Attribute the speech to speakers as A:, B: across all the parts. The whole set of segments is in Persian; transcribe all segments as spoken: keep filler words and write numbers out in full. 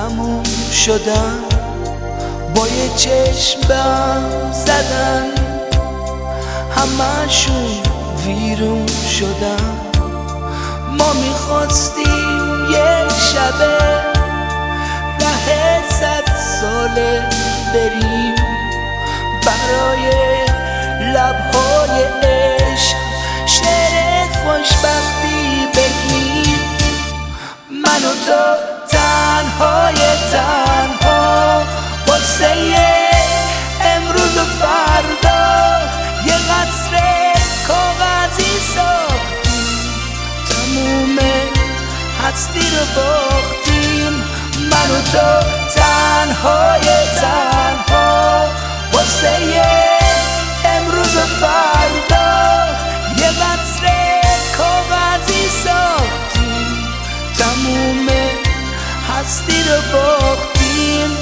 A: تموم شدن، با یه چشم بهم زدن، همه‌شون ویرون شدن. ما میخواستیم یه شبه ره صد ساله بریم، برای لبهای عشق شعر خوشبختی بگیم. من و تو تنهای تنها واسه امروز و فردا یه قصر کاغذی ساختیم، تموم هستی رو باختیم. من و تو تنهای تنها واسه امروز و فردا یه قصر کاغذی ساختیم، تموم هستی رو باختیم.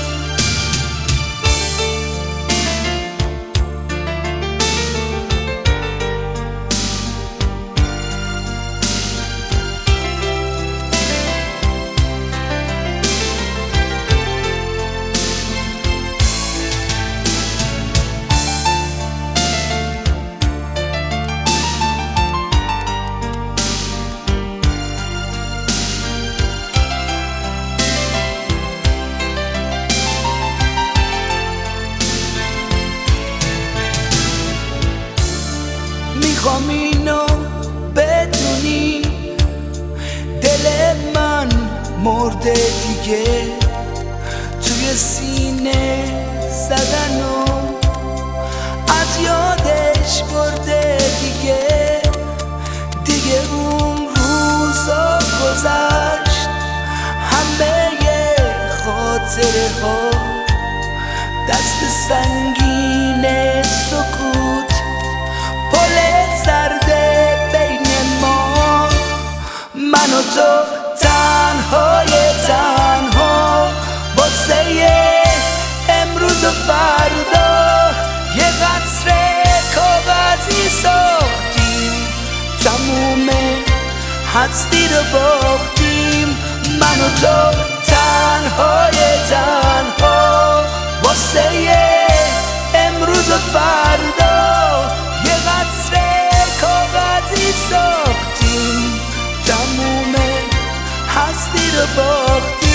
A: میخوام اینو بدونی، دل من مرده دیگه، توی سینه زدن و از یادش برده دیگه. دیگه اون روزا گذشت، همه خاطره ها، دست سنگین سکوت، پل سرده بین ما. من و تو تنهای تنها واسه امروز و فردا یه قصر کاغذی ساختیم، تموم هستی رو باختیم. من و تو تنهای تنها واسه امروز و فردا یه قصر کاغذی ساختیم، تموم هستی رو باختیم.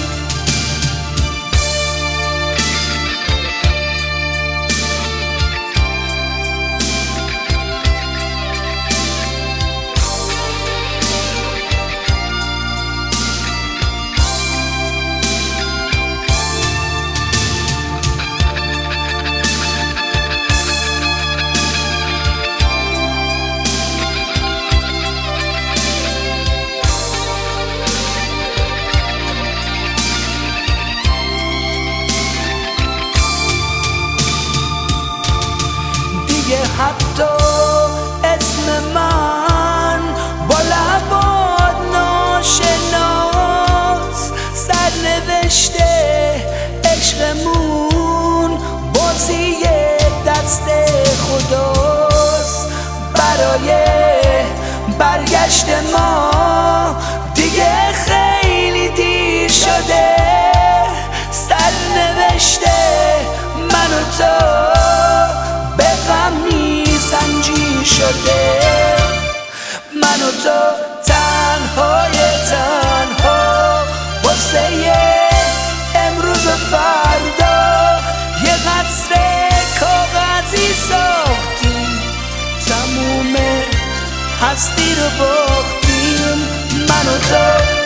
A: حتی اسم من با لبات ناشناس، سرنوشته عشقمون بازی دست خداست. برای برگشت ما دیگه خیلی دیر شده، سرنوشته من و تو به غم سنجی شده. من و تو تنهای تنها واسه امروز و فردا یه قصر کاغذی ساختیم، تموم هستی رو باختیم. من و تو